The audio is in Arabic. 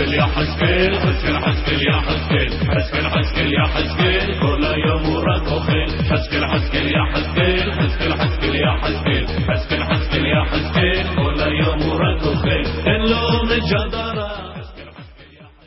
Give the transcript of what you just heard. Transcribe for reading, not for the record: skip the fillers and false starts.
حسكل يا حسكل حسكل حسكل يا حسكل حسكل حسكل يا حسكل كل يوم وراك وخيل حسكل حسكل يا حسكل حسكل حسكل يا حسكل حسكل حسكل يا حسكل كل يوم وراك وخيل اللوم الجدع